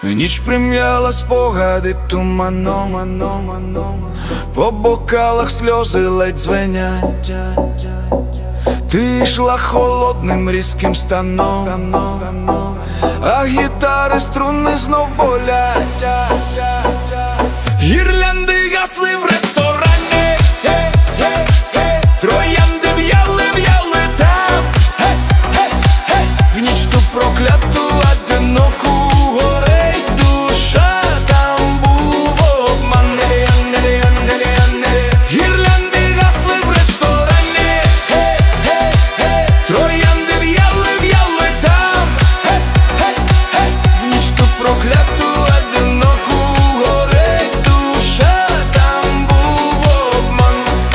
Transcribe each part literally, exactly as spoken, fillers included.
Ніч прим'яла спогади туманом, по бокалах сльози ледь дзвенять. Ти йшла холодним різким станом, а гітари струни знов болять. Гірлянди гасли в ресторані, троянди в'яли, в'яли там. В ніч ту прокляту, одиноку, горить душа, там був обман. Гірлянди гасли в ресторані, троянди в'яли, в'яли там. В ніч ту прокляту, одиноку, горить душа, там був обман.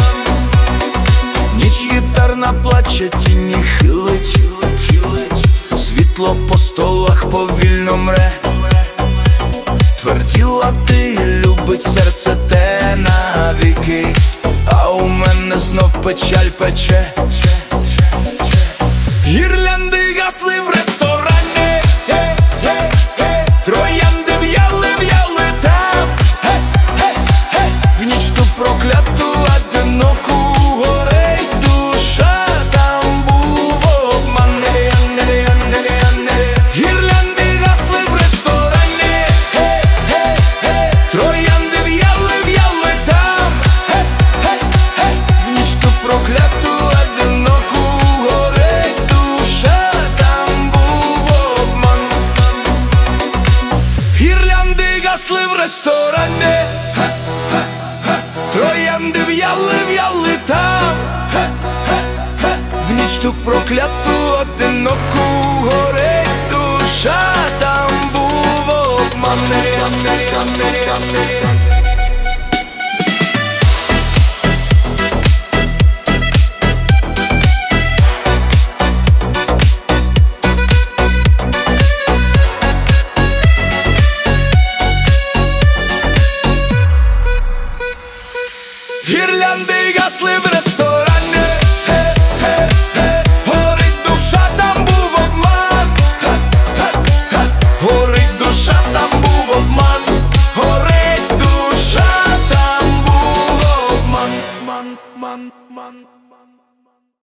Ніч гітарна плаче, тіні хилить, світло по столах повільно мре. Тверділа ти, любить серце те навіки, а у мене знов печаль пече. Гірлянди гасли в ресторані, троянди в'яли, в'яли там. В ніч ту прокляту, одиноку, горить душа, там був обман. Гірлянди гасли в ресторані, троянди в'яли, в'яли там. В ніч ту прокляту, одиноку, горить душа, там був обман. Гірлянди гасли в ресторані, троянди в'яли, в'яли там. В ніч ту прокляту,